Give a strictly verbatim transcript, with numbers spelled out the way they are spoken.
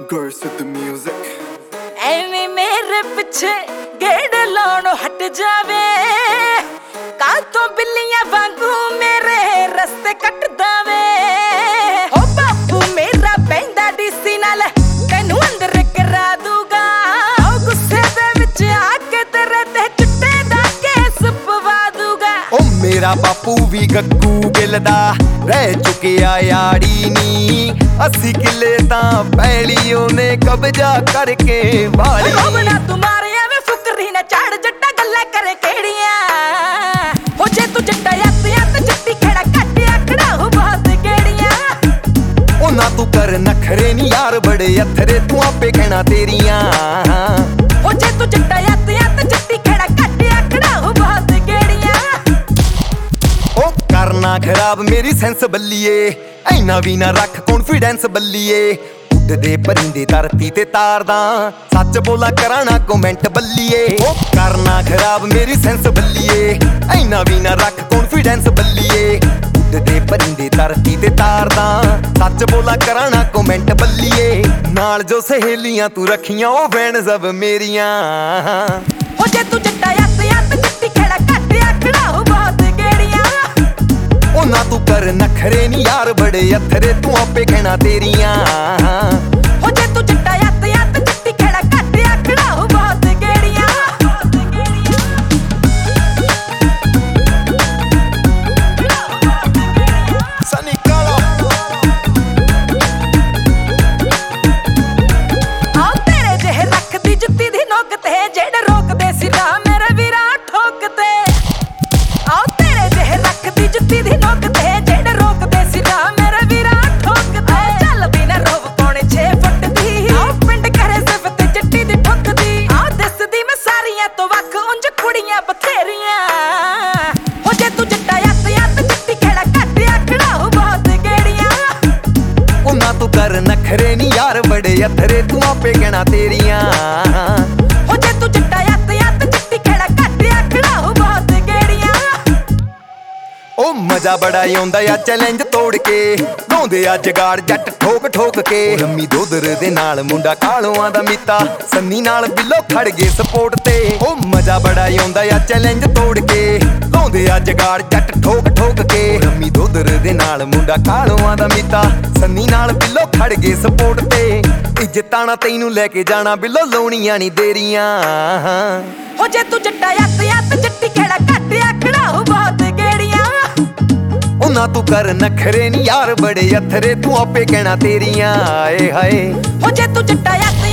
Girls with the music. ਐਵੇਂ ਮੇਰੇ ਪਿੱਛੇ ਗੇੜ ਲਾਉਣੋਂ ਹਟ ਜਾਵੇ, ਕੱਲ ਤੋਂ ਬਿੱਲੀਆਂ ਵਾਂਗੂ ਮੇਰੇ ਰਸਤੇ ਕੱਟਦਾ ਵੇ। ਹੋ ਬਾਪੂ ਮੇਰਾ ਬੈਂਦਾ ਡੀਸੀ ਨਾਲ ਤੈਨੂੰ ਅੰਦਰ ਕਰਾ ਦੂਗਾ, ਉਹ ਗੁੱਸੇ ਦੇ ਵਿੱਚ ਆ ਕੇ ਤੇਰੇ ਤੇ ਚਿੱਟੇ ਦਾ ਕੇਸ ਪਵਾ ਦੂਗਾ। ਉਹ ਮੇਰਾ ਬਾਪੂ ਵੀ ਗੱਗੂ ਗਿੱਲ ਦਾ ਰਹਿ ਚੁੱਕਿਆ ਯਾਰੀ ਨੀ, अस्सी किले तां पैली ओने कब्जा करके वाली। रोबना तुम्हारे वे फुकरी ना चाड़ जट्टा गल्ला करे केड़ियां, हो जे तू जट्टा यात यात जट्टी खेड़ा कट आकड़ा हो बहुत गेड़ियां। ओ ना तू कर नखरे नी यार बड़े अथरे तू आपे कहना तेरियां, हो जे तू जट्टा यात यात जट्टी खेड़ा कट आकड़ा हो बहुत गेड़ियां। ओ करना खराब मेरी सेंस बल्लीए, ऐना भी ना रख कॉन्फिडेंस बल्लीए। उड़दे परिंदे धरती ते तारदा, सच बोला कराना कमेंट बल्लीए। ओ करना खराब मेरी सेंस बल्लीए, ऐना भी ना रख कॉन्फिडेंस बल्लीए। उड़दे परिंदे धरती ते तारदा, सच बोला कराना कमेंट बल्लीए। नाल जो सहेलियां तू रखियां ओ बैन सब मेरियां, हो जे तू जट्टा यात यात जट्टी खेड़ा कट आकड़ा हो बहुत गेड़ियां। ओ ना तू कर नखरे नी यार बड़े अथरे तू आपे कहना तेरियां, हो जे तू जट्टा यात यात जट्टी खेड़ा कट आकड़ा हो बहुत गेड़ियां। सनी काला आओ तेरे जेहे रखदी जुत्ती दी नोक ते जेड़े रोकदे सी राह मेरे वीरा ठोकते। आओ तेरे जेहे रखदी जुत्ती दी नोक ते जेड़े रोकदे सी राह मेरे वीरा ठोकते। चल भी ना रोब पौने छे फुट दी, आओ पिंड करे सिफत जट्टी दी ठुकदी। आओ दसदी मैं सारियां तो वख उंज कुड़ियां बथेरियां, हो जे तू जट्टा यात यात जट्टी खेड़ा कट आकड़ा हो बहुत गेड़ियां। ओ ना तू कर नखरे नी यार बड़े अथरे तू आपे कहना तेरियां, हो जे तू जट्टा यात यात जट्टी खेड़ा कट आकड़ा हो बहुत गेड़ियां। ओ मजा बड़ा आउंदा आ चैलेंज तोड़ के, लाउंदे आ जगाड़ जट ठोक ठोक के। रम्मी दोदर दे नाल मुंडा कालोआं दा मीता, सन्नी नाल बिल्लो खड़ गए सपोर्ट ते। ओ मजा बड़ा आउंदा आ चैलेंज तोड़ के, लाउंदे आ जगाड़ जट ठोक ठोक के। रम्मी दोदर दे नाल मुंडा कालोआं दा मीता, सन्नी नाल बिल्लो खड़ गए सपोर्ट ते। इज्जतां ना तैनू लेके जाना बिल्लो लाउणियां नी देरियां, हो जे तू जट्टा यात यात जट्टी खेड़ा कट आकड़ा हो बहुत गेड़ियां। ओ ना तू कर नखरे नी यार बड़े अथरे तू आपे कहना तेरियां, आए हाय। हो जे तू जट्टा यात